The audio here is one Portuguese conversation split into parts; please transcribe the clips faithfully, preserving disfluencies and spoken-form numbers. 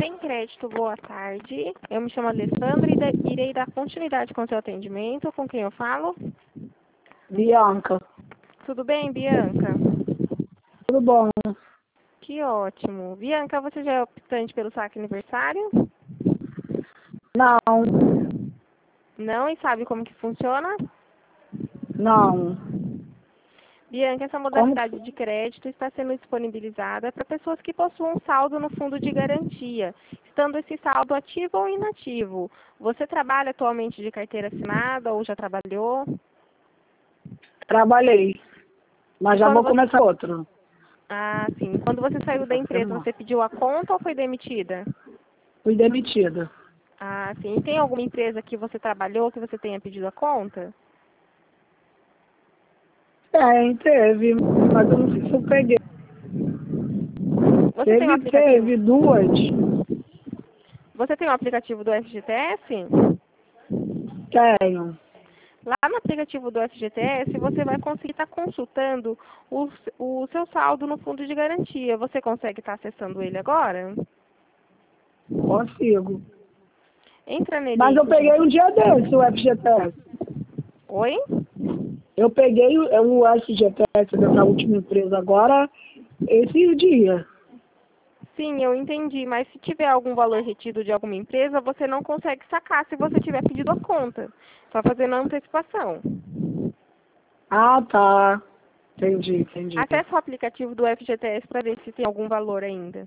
Sem crédito, boa tarde. Eu me chamo Alessandra e da- irei dar continuidade com o seu atendimento. Com quem eu falo? Bianca, Tudo bem, Bianca? tudo bom? Que ótimo. Bianca, você já é optante pelo saque aniversário? Não, Não, e sabe como que funciona? não. Bianca, essa Como? modalidade de crédito está sendo disponibilizada para pessoas que possuam saldo no fundo de garantia, estando esse saldo ativo ou inativo. Você trabalha atualmente de carteira assinada ou já trabalhou? Trabalhei, mas E já quando vou você... começar outro. Ah, sim. Quando você saiu da Essa empresa, semana. você pediu a conta ou foi demitida? Fui demitida. Ah, sim. E tem alguma empresa que você trabalhou que você tenha pedido a conta? É, teve, mas eu não sei se eu peguei. Você tem um Teve, aplicativo? teve duas. Você tem um aplicativo do F G T S? Tenho. Lá no aplicativo do F G T S, você vai conseguir estar consultando o, o seu saldo no fundo de garantia. Você consegue estar acessando ele agora? Consigo. Entra nele Mas aí, eu por peguei um gentileza. dia desse, o F G T S. Oi? Eu peguei o, o F G T S dessa última empresa agora, esse dia. Sim, eu entendi, mas se tiver algum valor retido de alguma empresa, você não consegue sacar se você tiver pedido a conta. Só fazendo a antecipação. Ah, tá. Entendi, entendi. Acesse o aplicativo do F G T S para ver se tem algum valor ainda.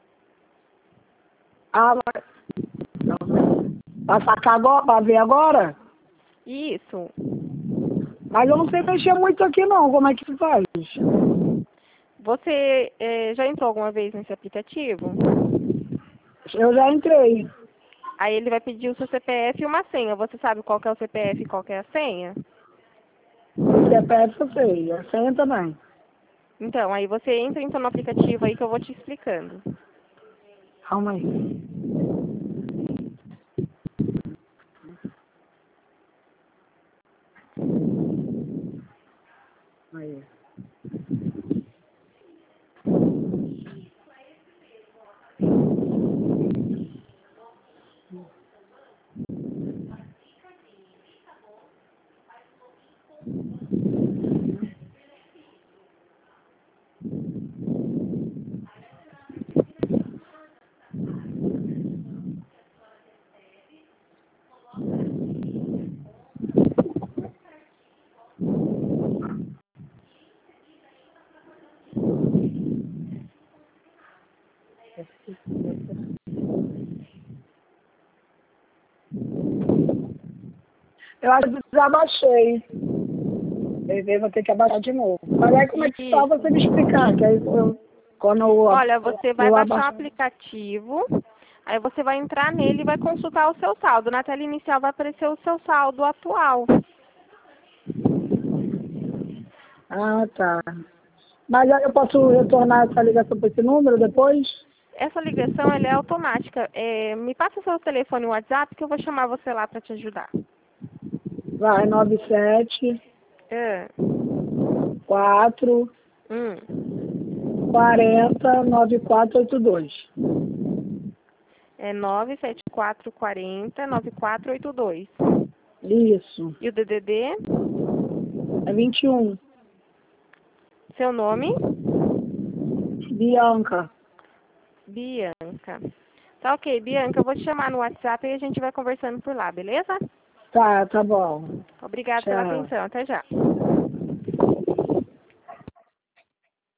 Ah, vai. Vai sacar agora, vai ver agora? Isso. Mas eu não sei mexer muito aqui não, como é que se faz? Você eh, já entrou alguma vez nesse aplicativo? Eu já entrei. Aí ele vai pedir o seu C P F e uma senha. Você sabe qual que é o C P F e qual que é a senha? O C P F eu sei, a senha também. Então, aí você entra então no aplicativo aí que eu vou te explicando. Calma aí. Aí. Eu acho que já baixei. Eu vou ter que abaixar de novo. Mas aí como é que está Isso. você me explicar? Que aí eu, quando eu, Olha, você vai eu baixar o abaixo. aplicativo, aí você vai entrar nele e vai consultar o seu saldo. Na tela inicial vai aparecer o seu saldo atual. Ah, tá. Mas aí eu posso retornar essa ligação para esse número depois? Essa ligação ela é automática. É, me passa o seu telefone e WhatsApp que eu vou chamar você lá para te ajudar. Vai, nove sete É. quatro Hum. quarenta nove quatro oito dois. É nove sete quatro quatro zero nove quatro oito dois. Isso. E o D D D? É vinte e um. Seu nome? Bianca. Bianca. Tá ok, Bianca, eu vou te chamar no WhatsApp e a gente vai conversando por lá, beleza? Tá, tá bom. Obrigada pela Tchau. atenção. Até já.